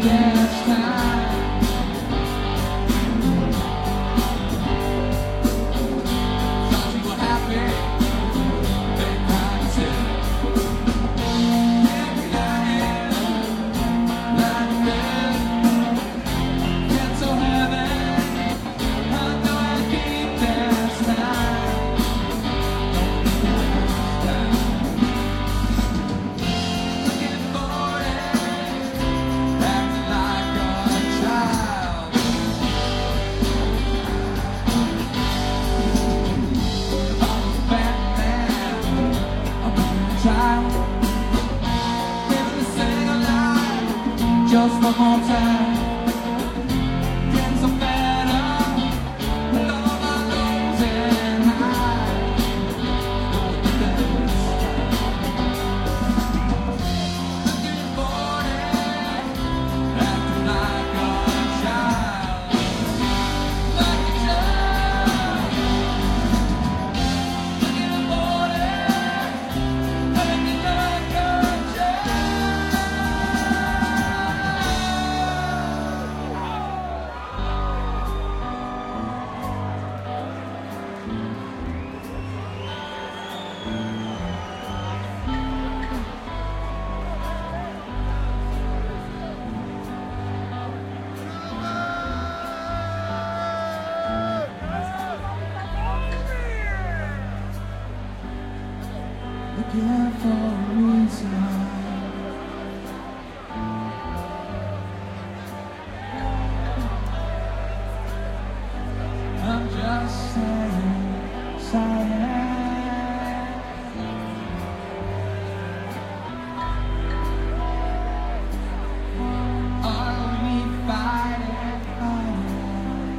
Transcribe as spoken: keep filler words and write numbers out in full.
dance time. Some people happy, they cry too. Every night, like this, get so heavy. I know I keep dance time. Looking for it, acting like a child. If I was Batman, I'd be a child. Give me sing alive, just one more time. Getting so better, with all my lows and highs. Know the best. Looking for it, acting like a child. Like a child. Looking for it, acting like a child. Looking for a reason. I'm just saying, saying. Are we fighting, fighting?